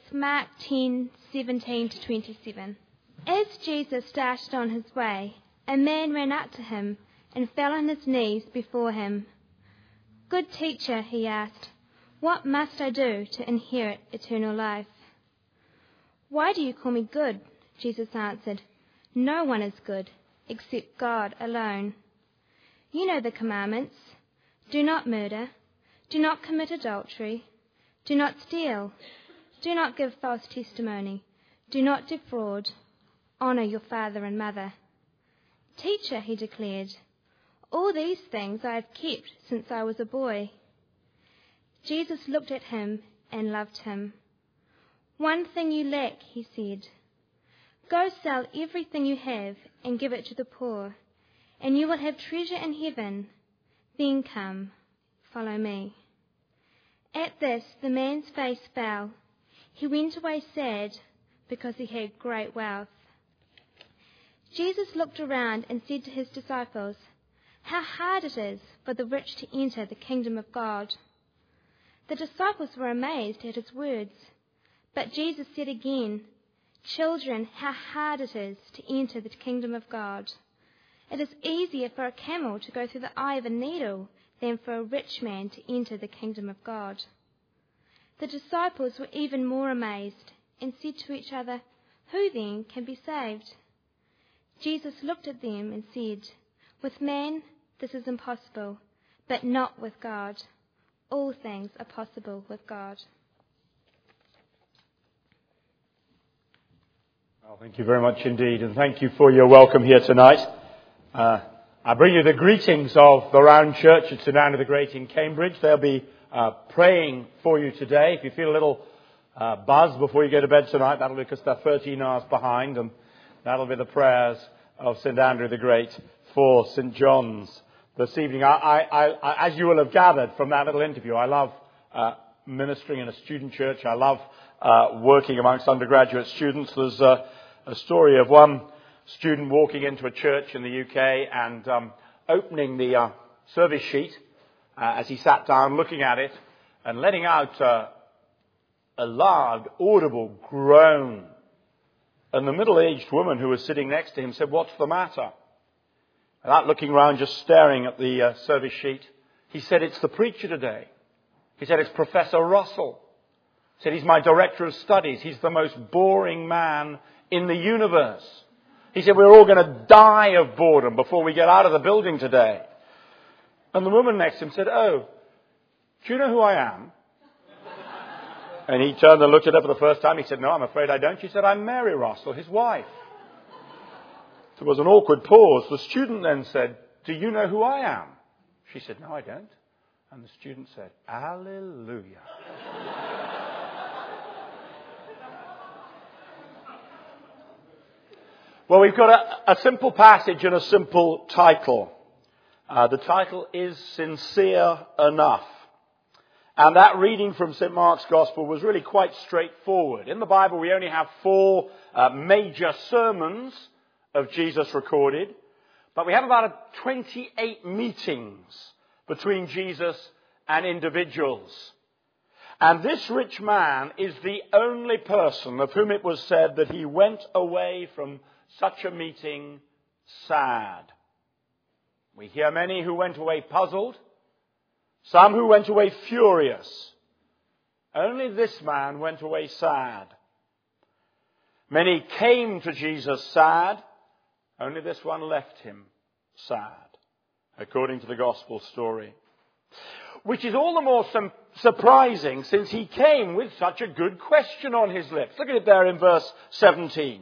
Mark 10:17 to 27. As Jesus started on his way, a man ran up to him and fell on his knees before him. "Good teacher," he asked, "what must I do to inherit eternal life?" "Why do you call me good?" Jesus answered. "No one is good except God alone. You know the commandments. Do not murder. Do not commit adultery. Do not steal. Do not give false testimony. Do not defraud. Honor your father and mother." "Teacher," he declared, "all these things I have kept since I was a boy." Jesus looked at him and loved him. "One thing you lack," he said. "Go sell everything you have and give it to the poor, and you will have treasure in heaven. Then come, follow me." At this, the man's face fell. He went away sad because he had great wealth. Jesus looked around and said to his disciples, "How hard it is for the rich to enter the kingdom of God." The disciples were amazed at his words. But Jesus said again, "Children, how hard it is to enter the kingdom of God. It is easier for a camel to go through the eye of a needle than for a rich man to enter the kingdom of God." The disciples were even more amazed and said to each other, "Who then can be saved?" Jesus looked at them and said, "With man this is impossible, but not with God. All things are possible with God." Well, thank you very much indeed, and thank you for your welcome here tonight. I bring you the greetings of the Round Church at St Andrew the Great in Cambridge. They'll be praying for you today. If you feel a little buzz before you go to bed tonight, that'll be because they're 13 hours behind, and that'll be the prayers of St Andrew the Great for St John's this evening. I, as you will have gathered from that little interview, I love ministering in a student church. I love working amongst undergraduate students. There's a story of one student walking into a church in the UK and opening the service sheet as he sat down, looking at it and letting out a loud, audible groan. And the middle-aged woman who was sitting next to him said, "What's the matter?" Without looking round, just staring at the service sheet, he said, "It's the preacher today." He said, "It's Professor Russell." He said, "He's my director of studies. He's the most boring man in the universe." He said, "We're all going to die of boredom before we get out of the building today." And the woman next to him said, "Oh, do you know who I am?" And he turned and looked at her for the first time. He said, "No, I'm afraid I don't." She said, "I'm Mary Russell, his wife." There was an awkward pause. The student then said, "Do you know who I am?" She said, "No, I don't." And the student said, "Hallelujah." Well, we've got a simple passage and a simple title. The title is Sincere Enough. And that reading from St. Mark's Gospel was really quite straightforward. In the Bible, we only have 4 major sermons of Jesus recorded. But we have about 28 meetings between Jesus and individuals. And this rich man is the only person of whom it was said that he went away from such a meeting sad. We hear many who went away puzzled, some who went away furious. Only this man went away sad. Many came to Jesus sad, only this one left him sad, according to the gospel story. Which is all the more surprising since he came with such a good question on his lips. Look at it there in verse 17.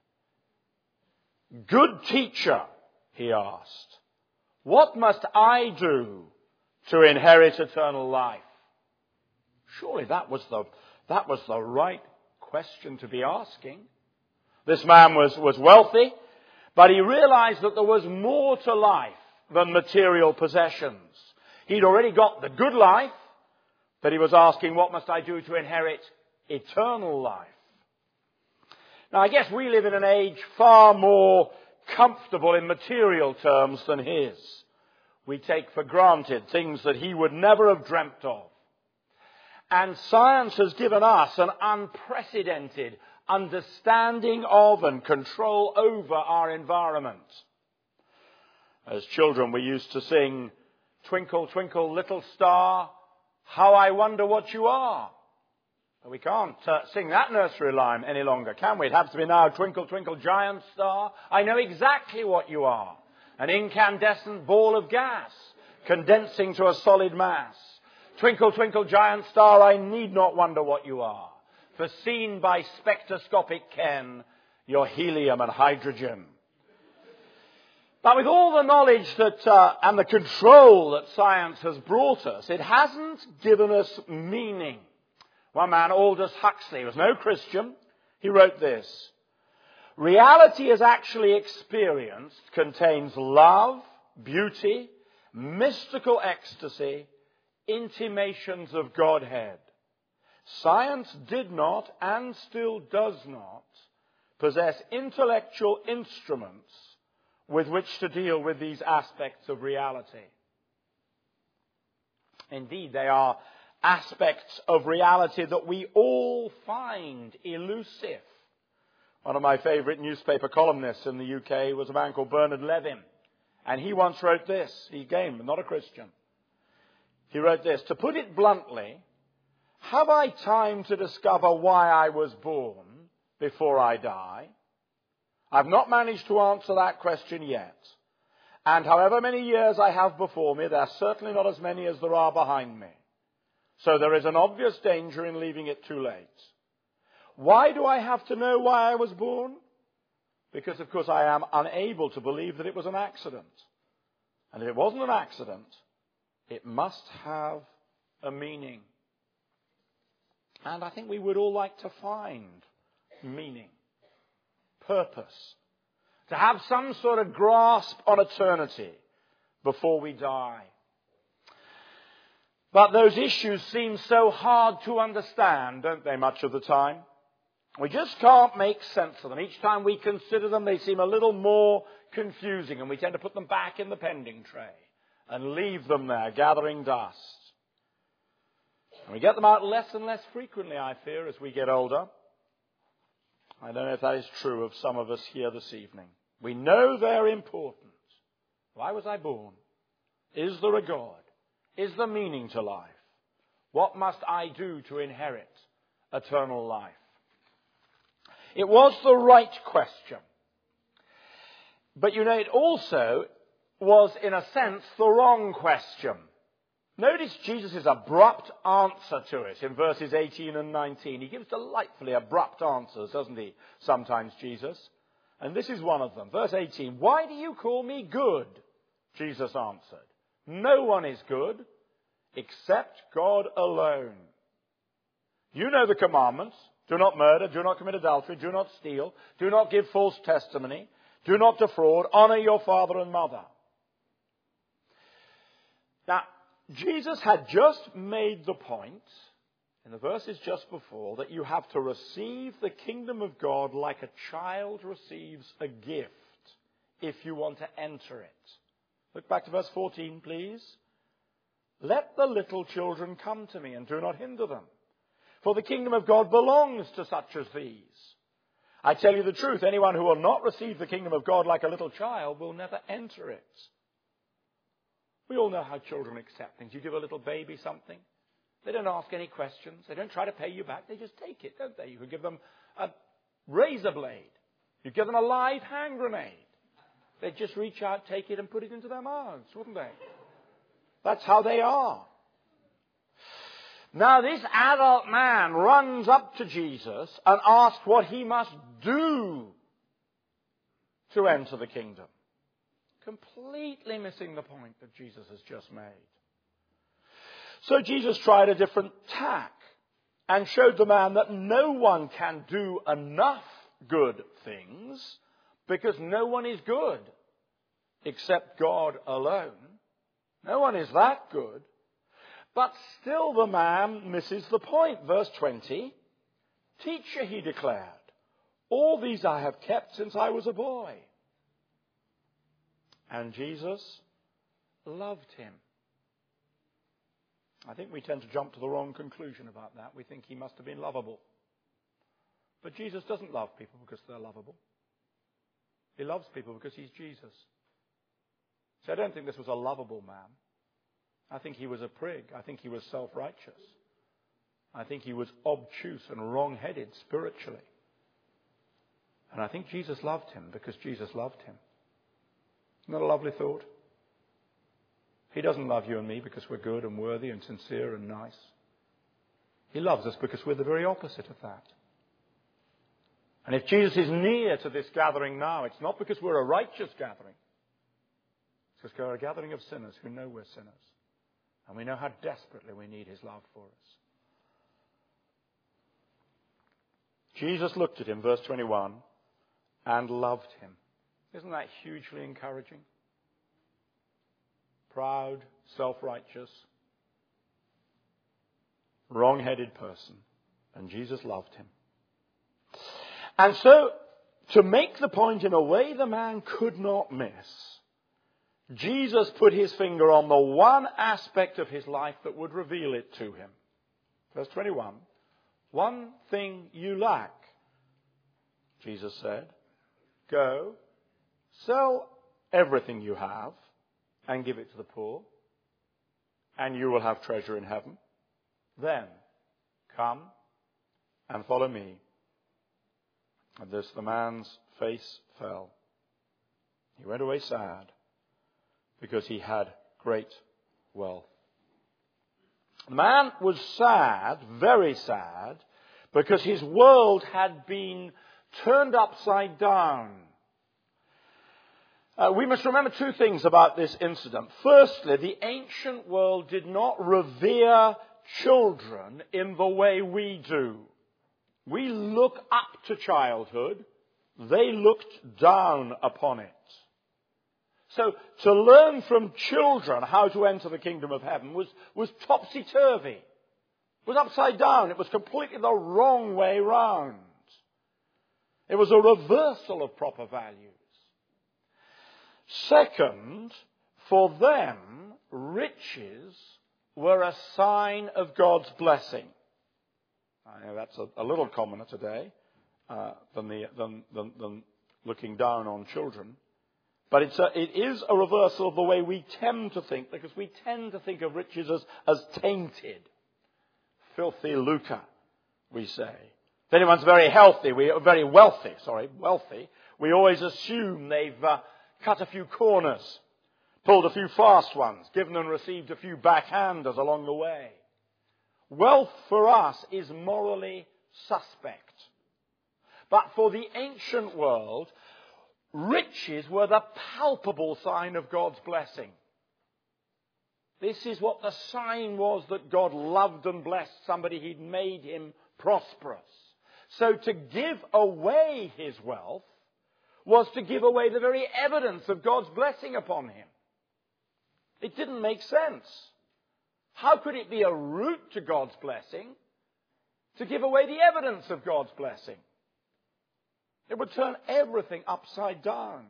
"Good teacher," he asked, "what must I do to inherit eternal life?" Surely that was the right question to be asking. This man was wealthy, but he realized that there was more to life than material possessions. He'd already got the good life, but he was asking, what must I do to inherit eternal life? Now, I guess we live in an age far more comfortable in material terms than his. We take for granted things that he would never have dreamt of. And science has given us an unprecedented understanding of and control over our environment. As children, we used to sing, "Twinkle, twinkle, little star, how I wonder what you are." We can't sing that nursery rhyme any longer, can we? It has to be now, "Twinkle, twinkle, giant star, I know exactly what you are. An incandescent ball of gas, condensing to a solid mass. Twinkle, twinkle, giant star, I need not wonder what you are. For seen by spectroscopic ken, you're helium and hydrogen." But with all the knowledge that and the control that science has brought us, it hasn't given us meaning. One man, Aldous Huxley, was no Christian. He wrote this: "Reality as actually experienced contains love, beauty, mystical ecstasy, intimations of Godhead. Science did not and still does not possess intellectual instruments with which to deal with these aspects of reality." Indeed, they are aspects of reality that we all find elusive. One of my favourite newspaper columnists in the UK was a man called Bernard Levin. And he once wrote this. He again, not a Christian. He wrote this: "To put it bluntly, have I time to discover why I was born before I die? I've not managed to answer that question yet. And however many years I have before me, there are certainly not as many as there are behind me. So there is an obvious danger in leaving it too late. Why do I have to know why I was born? Because, of course, I am unable to believe that it was an accident. And if it wasn't an accident, it must have a meaning." And I think we would all like to find meaning, purpose, to have some sort of grasp on eternity before we die. But those issues seem so hard to understand, don't they, much of the time? We just can't make sense of them. Each time we consider them, they seem a little more confusing, and we tend to put them back in the pending tray and leave them there, gathering dust. And we get them out less and less frequently, I fear, as we get older. I don't know if that is true of some of us here this evening. We know they're important. Why was I born? Is there a God? Is there meaning to life? What must I do to inherit eternal life? It was the right question. But you know, it also was, in a sense, the wrong question. Notice Jesus' abrupt answer to it in verses 18 and 19. He gives delightfully abrupt answers, doesn't he, sometimes, Jesus? And this is one of them. Verse 18, "Why do you call me good?" Jesus answered. "No one is good except God alone. You know the commandments. Do not murder, do not commit adultery, do not steal, do not give false testimony, do not defraud, honor your father and mother." Now, Jesus had just made the point in the verses just before that you have to receive the kingdom of God like a child receives a gift if you want to enter it. Look back to verse 14, please. "Let the little children come to me and do not hinder them, for the kingdom of God belongs to such as these. I tell you the truth, anyone who will not receive the kingdom of God like a little child will never enter it." We all know how children accept things. You give a little baby something, they don't ask any questions. They don't try to pay you back. They just take it, don't they? You could give them a razor blade. You give them a live hand grenade. They'd just reach out, take it, and put it into their mouths, wouldn't they? That's how they are. Now, this adult man runs up to Jesus and asks what he must do to enter the kingdom. Completely missing the point that Jesus has just made. So Jesus tried a different tack and showed the man that no one can do enough good things because no one is good except God alone. No one is that good. But still the man misses the point. Verse 20, "Teacher," he declared, "all these I have kept since I was a boy." And Jesus loved him. I think we tend to jump to the wrong conclusion about that. We think he must have been lovable. But Jesus doesn't love people because they're lovable. He loves people because he's Jesus. So I don't think this was a lovable man. I think he was a prig. I think he was self-righteous. I think he was obtuse and wrong-headed spiritually. And I think Jesus loved him because Jesus loved him. Isn't that a lovely thought? He doesn't love you and me because we're good and worthy and sincere and nice. He loves us because we're the very opposite of that. And if Jesus is near to this gathering now, it's not because we're a righteous gathering. It's because we're a gathering of sinners who know we're sinners. And we know how desperately we need his love for us. Jesus looked at him, verse 21, and loved him. Isn't that hugely encouraging? Proud, self-righteous, wrong-headed person. And Jesus loved him. And so, to make the point in a way the man could not miss, Jesus put his finger on the one aspect of his life that would reveal it to him. Verse 21, one thing you lack, Jesus said, go, sell everything you have and give it to the poor, and you will have treasure in heaven. Then come and follow me. At this, the man's face fell. He went away sad because he had great wealth. The man was sad, very sad, because his world had been turned upside down. We must remember two things about this incident. Firstly, the ancient world did not revere children in the way we do. We look up to childhood. They looked down upon it. So to learn from children how to enter the kingdom of heaven was topsy-turvy. It was upside down. It was completely the wrong way round. It was a reversal of proper values. Second, for them, riches were a sign of God's blessing. I know that's a little commoner today than looking down on children. But it is a reversal of the way we tend to think, because we tend to think of riches as tainted. Filthy lucre, we say. If anyone's very wealthy, we always assume they've cut a few corners, pulled a few fast ones, given and received a few backhanders along the way. Wealth for us is morally suspect. But for the ancient world, riches were the palpable sign of God's blessing. This is what the sign was that God loved and blessed somebody. He'd made him prosperous. So to give away his wealth was to give away the very evidence of God's blessing upon him. It didn't make sense. How could it be a route to God's blessing to give away the evidence of God's blessing? It would turn everything upside down.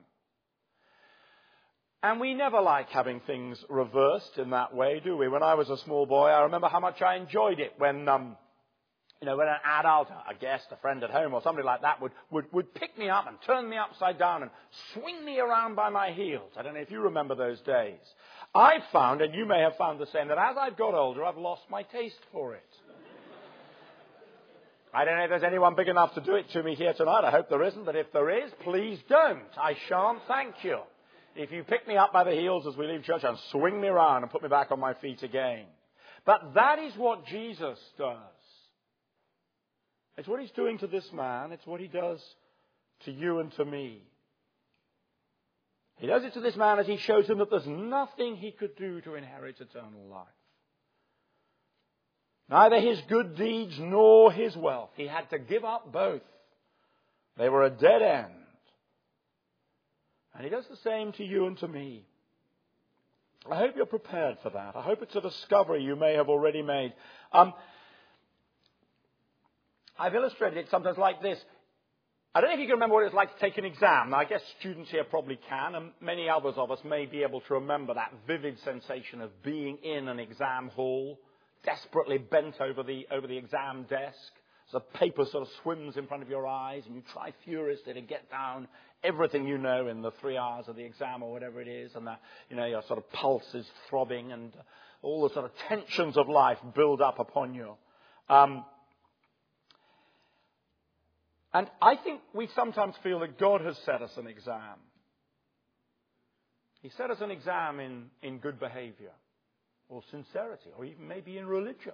And we never like having things reversed in that way, do we? When I was a small boy, I remember how much I enjoyed it when an adult, a guest, a friend at home or somebody like that would pick me up and turn me upside down and swing me around by my heels. I don't know if you remember those days. I've found, and you may have found the same, that as I've got older, I've lost my taste for it. I don't know if there's anyone big enough to do it to me here tonight. I hope there isn't, but if there is, please don't. I shan't thank you. If you pick me up by the heels as we leave church and swing me around and put me back on my feet again. But that is what Jesus does. It's what he's doing to this man. It's what he does to you and to me. He does it to this man as he shows him that there's nothing he could do to inherit eternal life. Neither his good deeds nor his wealth. He had to give up both. They were a dead end. And he does the same to you and to me. I hope you're prepared for that. I hope it's a discovery you may have already made. I've illustrated it sometimes like this. I don't know if you can remember what it's like to take an exam. Now, I guess students here probably can, and many others of us may be able to remember that vivid sensation of being in an exam hall desperately bent over the exam desk. The paper sort of swims in front of your eyes, and you try furiously to get down everything you know in the 3 hours of the exam or whatever it is, and your sort of pulse is throbbing, and all the sort of tensions of life build up upon you. And I think we sometimes feel that God has set us an exam. He set us an exam in good behavior, or sincerity, or even maybe in religion.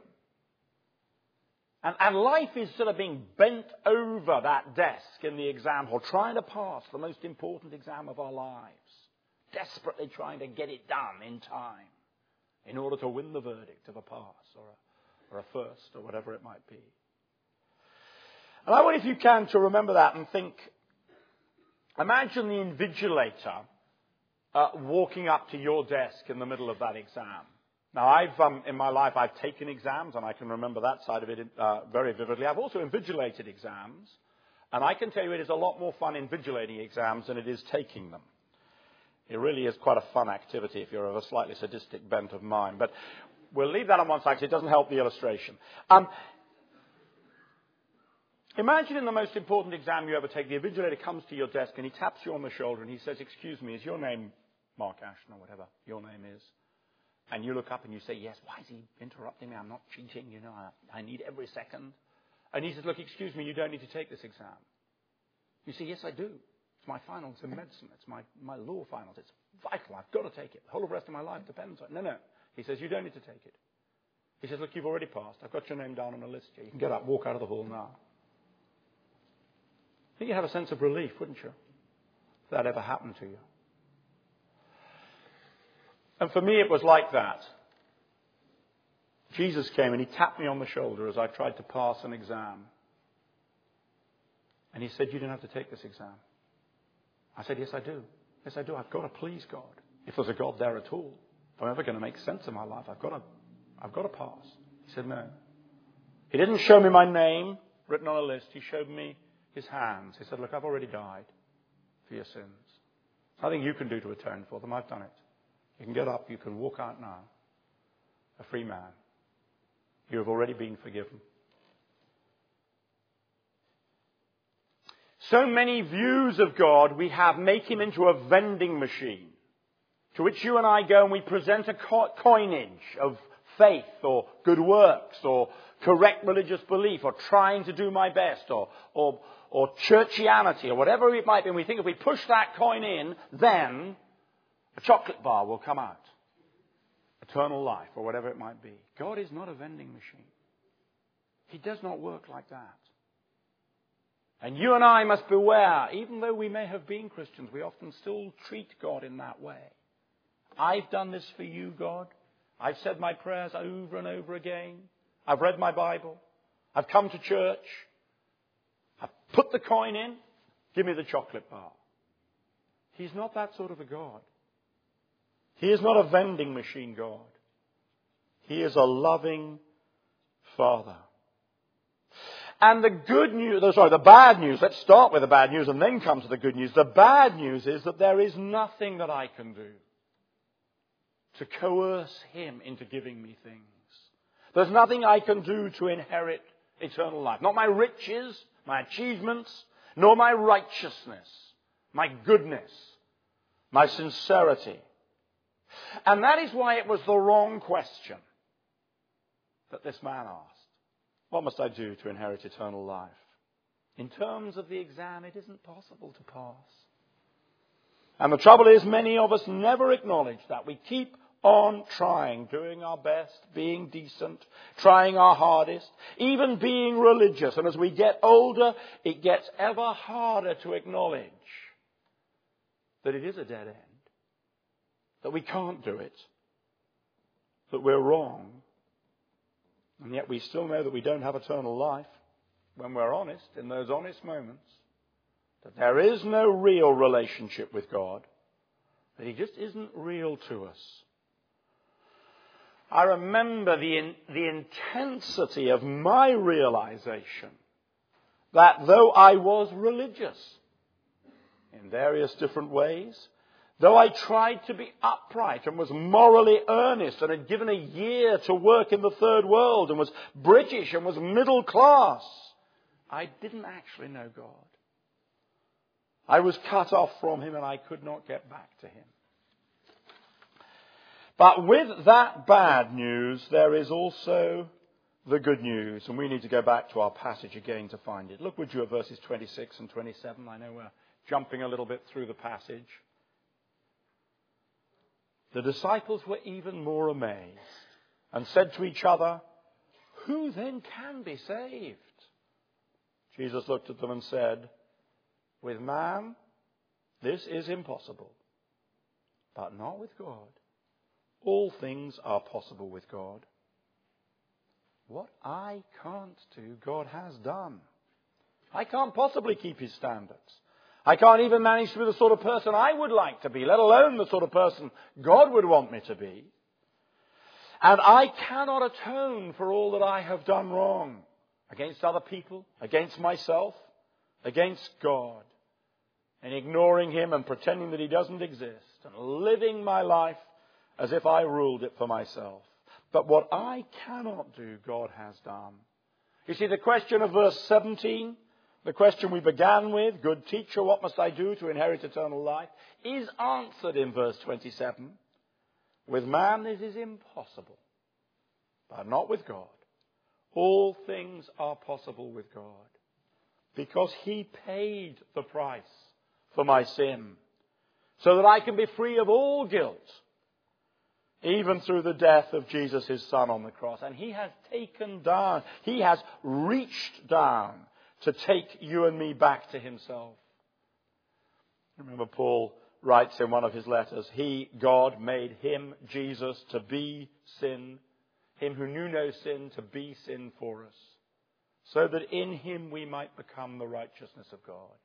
And life is sort of being bent over that desk in the exam hall, trying to pass the most important exam of our lives, desperately trying to get it done in time in order to win the verdict of a pass or a first or whatever it might be. And I want, if you can, to remember that and think, imagine the invigilator walking up to your desk in the middle of that exam. Now, in my life, I've taken exams, and I can remember that side of it very vividly. I've also invigilated exams, and I can tell you it is a lot more fun invigilating exams than it is taking them. It really is quite a fun activity if you're of a slightly sadistic bent of mind. But we'll leave that on one side because it doesn't help the illustration. Imagine in the most important exam you ever take, the invigilator comes to your desk and he taps you on the shoulder and he says, "Excuse me, is your name Mark Ashton," or whatever your name is? And you look up and you say, "Yes." "Why is he interrupting me? I'm not cheating, I need every second." And he says, "Look, excuse me, you don't need to take this exam." You say, "Yes, I do. It's my finals in medicine. It's my law finals. It's vital. I've got to take it. The whole of the rest of my life depends on it." No. He says, "You don't need to take it." He says, "Look, you've already passed. I've got your name down on a list here. You can get up, walk out of the hall now." I think you'd have a sense of relief, wouldn't you, if that ever happened to you? And for me, it was like that. Jesus came and he tapped me on the shoulder as I tried to pass an exam. And he said, "You don't have to take this exam." I said, "Yes, I do. Yes, I do. I've got to please God. If there's a God there at all, if I'm ever going to make sense of my life, I've got to pass." He said, "No." He didn't show me my name written on a list. He showed me his hands. He said, "Look, I've already died for your sins. Nothing you can do to atone for them. I've done it. You can get up. You can walk out now. A free man. You have already been forgiven." So many views of God we have make him into a vending machine to which you and I go and we present a coinage of faith or good works or correct religious belief or trying to do my best or churchianity or whatever it might be. And we think if we push that coin in, then a chocolate bar will come out. Eternal life or whatever it might be. God is not a vending machine. He does not work like that. And you and I must beware, even though we may have been Christians, we often still treat God in that way. I've done this for you, God. I've said my prayers over and over again. I've read my Bible. I've come to church. I've put the coin in. Give me the chocolate bar. He's not that sort of a God. He is not a vending machine God. He is a loving Father. And the bad news, let's start with the bad news and then come to the good news. The bad news is that there is nothing that I can do to coerce him into giving me things. There's nothing I can do to inherit eternal life. Not my riches, my achievements, nor my righteousness, my goodness, my sincerity. And that is why it was the wrong question that this man asked. What must I do to inherit eternal life? In terms of the exam, it isn't possible to pass. And the trouble is, many of us never acknowledge that. We keep on trying, doing our best, being decent, trying our hardest, even being religious. And as we get older, it gets ever harder to acknowledge that it is a dead end, that we can't do it, that we're wrong. And yet we still know that we don't have eternal life when we're honest, in those honest moments, that there is no real relationship with God, that he just isn't real to us. I remember the intensity of my realization that though I was religious in various different ways, though I tried to be upright and was morally earnest and had given a year to work in the third world and was British and was middle class, I didn't actually know God. I was cut off from him and I could not get back to him. But with that bad news, there is also the good news. And we need to go back to our passage again to find it. Look, would you, at verses 26 and 27. I know we're jumping a little bit through the passage. The disciples were even more amazed and said to each other, "Who then can be saved?" Jesus looked at them and said, "With man, this is impossible, but not with God. All things are possible with God." What I can't do, God has done. I can't possibly keep his standards. I can't even manage to be the sort of person I would like to be, let alone the sort of person God would want me to be. And I cannot atone for all that I have done wrong against other people, against myself, against God, and ignoring him and pretending that he doesn't exist and living my life as if I ruled it for myself. But what I cannot do, God has done. You see, the question of verse 17, the question we began with, "Good teacher, what must I do to inherit eternal life?" is answered in verse 27. With man this is impossible, but not with God. All things are possible with God, because he paid the price for my sin, so that I can be free of all guilt, even through the death of Jesus, his Son, on the cross. And he has taken down, he has reached down to take you and me back to himself. Remember, Paul writes in one of his letters, he, God, made him, Jesus, to be sin, him who knew no sin, to be sin for us, so that in him we might become the righteousness of God.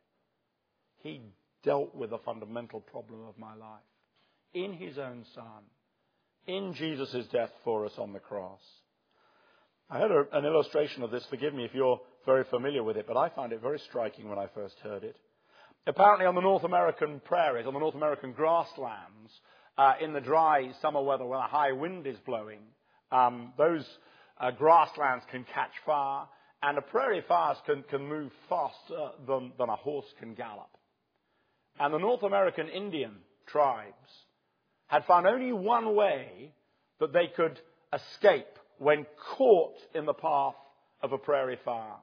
He dealt with the fundamental problem of my life in his own Son, in Jesus' death for us on the cross. I had an illustration of this. Forgive me if you're very familiar with it, but I found it very striking when I first heard it. Apparently on the North American prairies, on the North American grasslands, in the dry summer weather when a high wind is blowing, those grasslands can catch fire, and the prairie fires can move faster than a horse can gallop. And the North American Indian tribes had found only one way that they could escape when caught in the path of a prairie fire.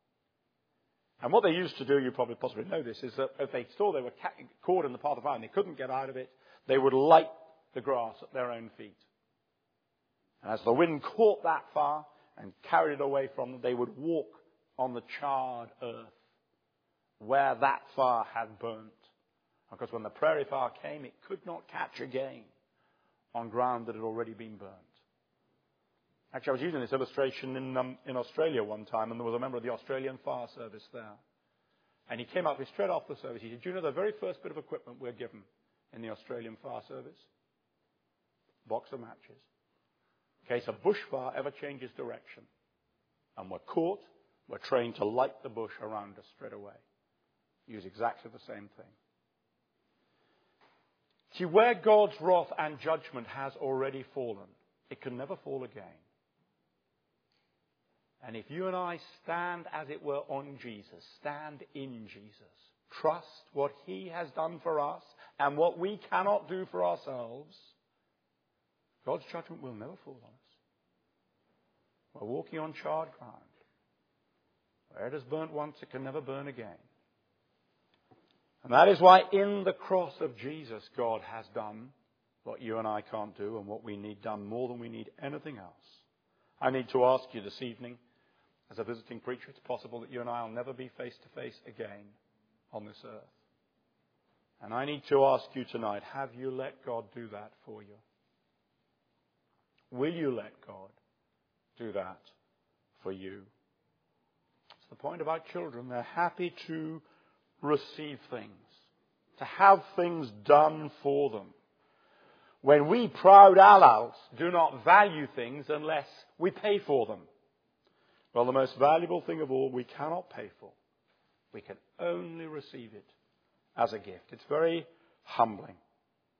And what they used to do, you probably possibly know this, is that if they saw they were caught in the path of fire and they couldn't get out of it, they would light the grass at their own feet. And as the wind caught that fire and carried it away from them, they would walk on the charred earth where that fire had burnt. Because when the prairie fire came, it could not catch again on ground that had already been burnt. Actually, I was using this illustration in Australia one time, and there was a member of the Australian Fire Service there. And he came up with straight off the service. He said, "Do you know the very first bit of equipment we're given in the Australian Fire Service? Box of matches. In case a bushfire ever changes direction and we're caught, we're trained to light the bush around us straight away. Use exactly the same thing." See, where God's wrath and judgment has already fallen, it can never fall again. And if you and I stand, as it were, on Jesus, stand in Jesus, trust what he has done for us and what we cannot do for ourselves, God's judgment will never fall on us. We're walking on charred ground. Where it has burnt once, it can never burn again. And that is why in the cross of Jesus, God has done what you and I can't do and what we need done more than we need anything else. I need to ask you this evening, as a visiting preacher, it's possible that you and I will never be face to face again on this earth. And I need to ask you tonight, have you let God do that for you? Will you let God do that for you? It's the point about children. They're happy to receive things, to have things done for them. When we proud adults do not value things unless we pay for them. Well, the most valuable thing of all we cannot pay for. We can only receive it as a gift. It's very humbling.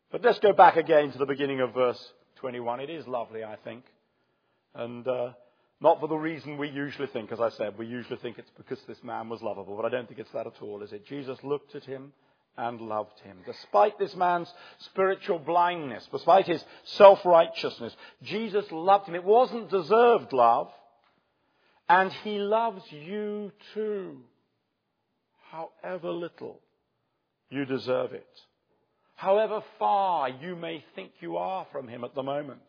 But let's go back again to the beginning of verse 21. It is lovely, I think. And not for the reason we usually think. As I said, we usually think it's because this man was lovable. But I don't think it's that at all, is it? Jesus looked at him and loved him. Despite this man's spiritual blindness, despite his self-righteousness, Jesus loved him. It wasn't deserved love. And he loves you too, however little you deserve it. However far you may think you are from him at the moment.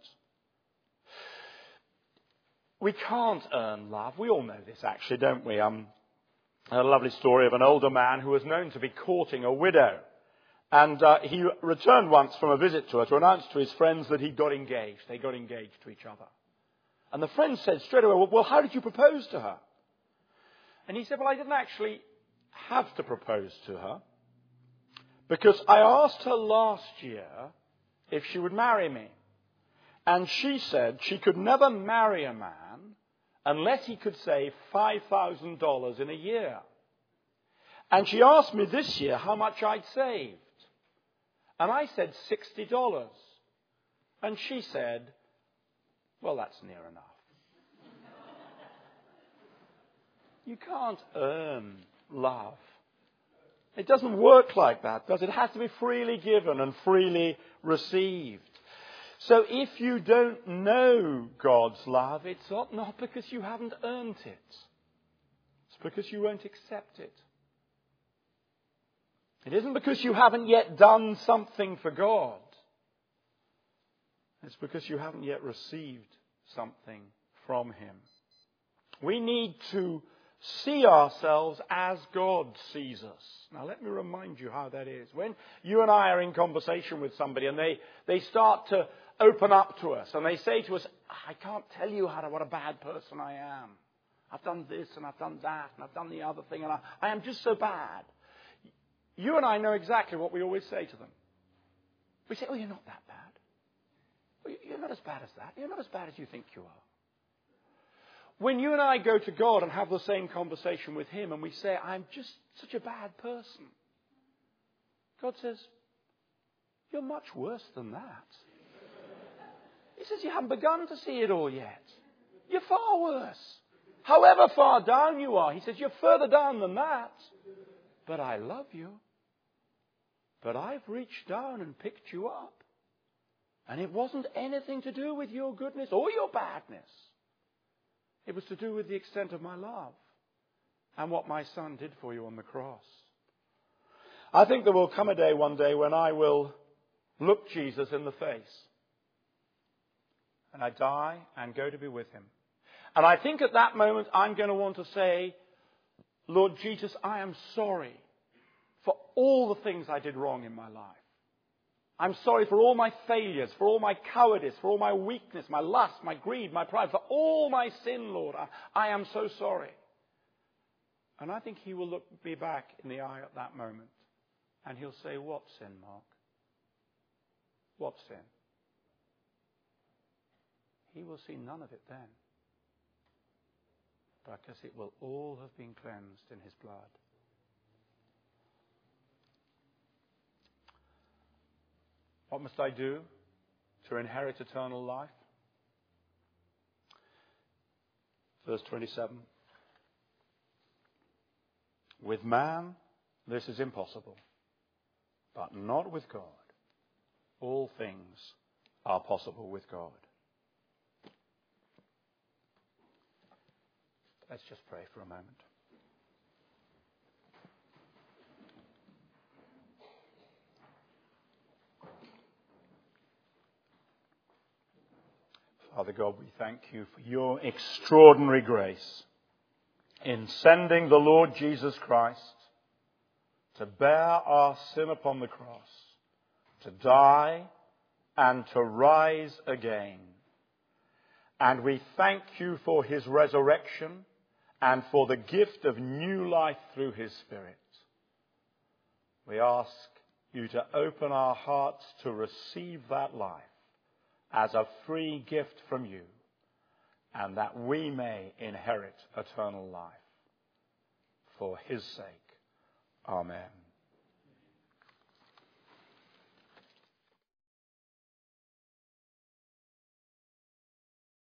We can't earn love. We all know this, actually, don't we? A lovely story of an older man who was known to be courting a widow. And he returned once from a visit to her to announce to his friends that he got engaged. They got engaged to each other. And the friend said straight away, well, how did you propose to her? And he said, well, I didn't actually have to propose to her, because I asked her last year if she would marry me. And she said she could never marry a man unless he could save $5,000 in a year. And she asked me this year how much I'd saved. And I said $60. And she said, well, that's near enough. You can't earn love. It doesn't work like that, does it? It has to be freely given and freely received. So if you don't know God's love, it's not because you haven't earned it. It's because you won't accept it. It isn't because you haven't yet done something for God. It's because you haven't yet received something from him. We need to see ourselves as God sees us. Now let me remind you how that is. When you and I are in conversation with somebody and they start to open up to us and they say to us, I can't tell you what a bad person I am. I've done this and I've done that and I've done the other thing and I am just so bad. You and I know exactly what we always say to them. We say, oh, you're not that bad. You're not as bad as that. You're not as bad as you think you are. When you and I go to God and have the same conversation with him and we say, I'm just such a bad person, God says, you're much worse than that. He says, you haven't begun to see it all yet. You're far worse. However far down you are, he says, you're further down than that. But I love you. But I've reached down and picked you up. And it wasn't anything to do with your goodness or your badness. It was to do with the extent of my love and what my Son did for you on the cross. I think there will come a day one day when I will look Jesus in the face. And I die and go to be with him. And I think at that moment I'm going to want to say, Lord Jesus, I am sorry for all the things I did wrong in my life. I'm sorry for all my failures, for all my cowardice, for all my weakness, my lust, my greed, my pride, for all my sin, Lord. I am so sorry. And I think he will look me back in the eye at that moment. And he'll say, what sin, Mark? What sin? He will see none of it then. Because it will all have been cleansed in his blood. What must I do to inherit eternal life? Verse 27. With man, this is impossible, but not with God. All things are possible with God. Let's just pray for a moment. Father God, we thank you for your extraordinary grace in sending the Lord Jesus Christ to bear our sin upon the cross, to die and to rise again. And we thank you for his resurrection and for the gift of new life through his Spirit. We ask you to open our hearts to receive that life as a free gift from you, and that we may inherit eternal life. For his sake. Amen.